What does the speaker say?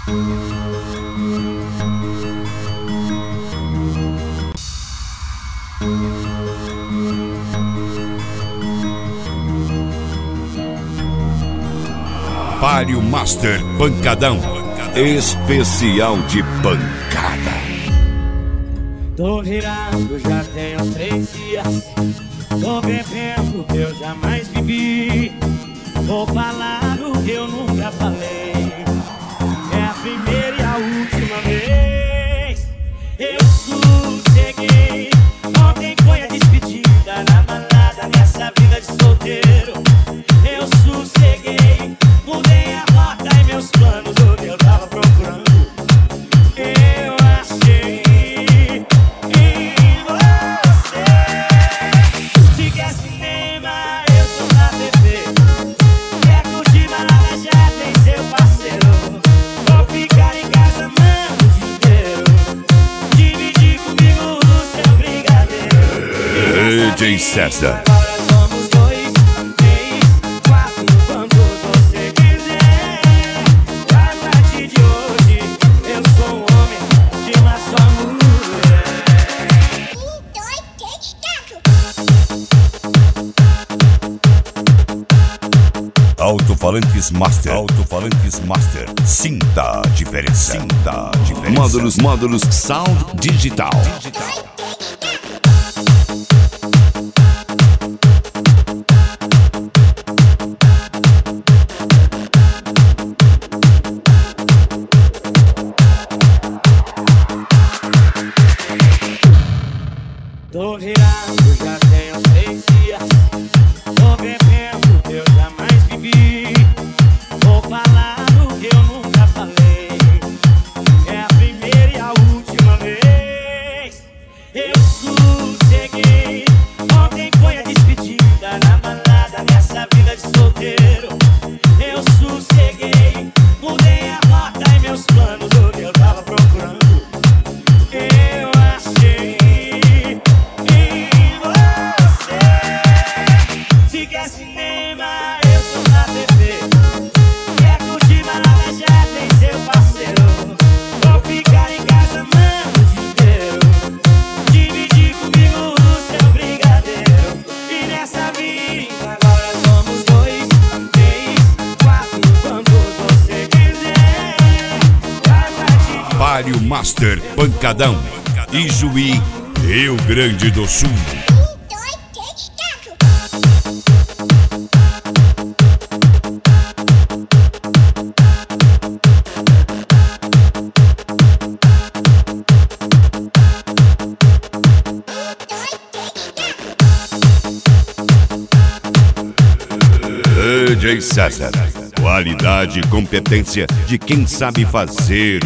Palio Master Pancadão, especial de pancada. Tô virado, já tem uns 3 dias. Tô bebendo o que eu jamais bebi. Vou falar o que eu nunca falei. É a primeira e a última vez. Eu sosseguei. Ontem foi a despedida na balada, nessa vida de solteiro. Eu sosseguei. Mudei a rota e meus planos, o que eu tava procurando eu achei em você. Se quer cinema, eu tô na TV. Quer curtir balada, já tem seu parceiro. Vou ficar em casa, mano, o dia inteiro. Dividir comigo o seu brigadeiro. DJ César. Alto-falantes Master. Sinta a diferença. Módulos Sound Digital. Tô virado, já tem uns 3 dias. Tô bebendo o que eu jamais bebi. Vou falar o que eu nunca falei. É a primeira e a última vez. Eu sosseguei. Ontem foi a despedida na balada, nessa vida de solteiro. Eu sosseguei. Mudei a rota e meus planos, o que eu tava procurando eu achei em você. Se quer cinema, eu tô na TV. Quer curtir balada, já tem seu parceiro. Vou ficar em casa, mano, o dia inteiro. Dividir comigo o seu brigadeiro. E nessa vida agora somos 2, 3, 4, quantos você quiser. Vai partir de Palio Master Pancadão, Ijuí, Rio Grande do Sul. DJ César, qualidade e competência de quem sabe fazer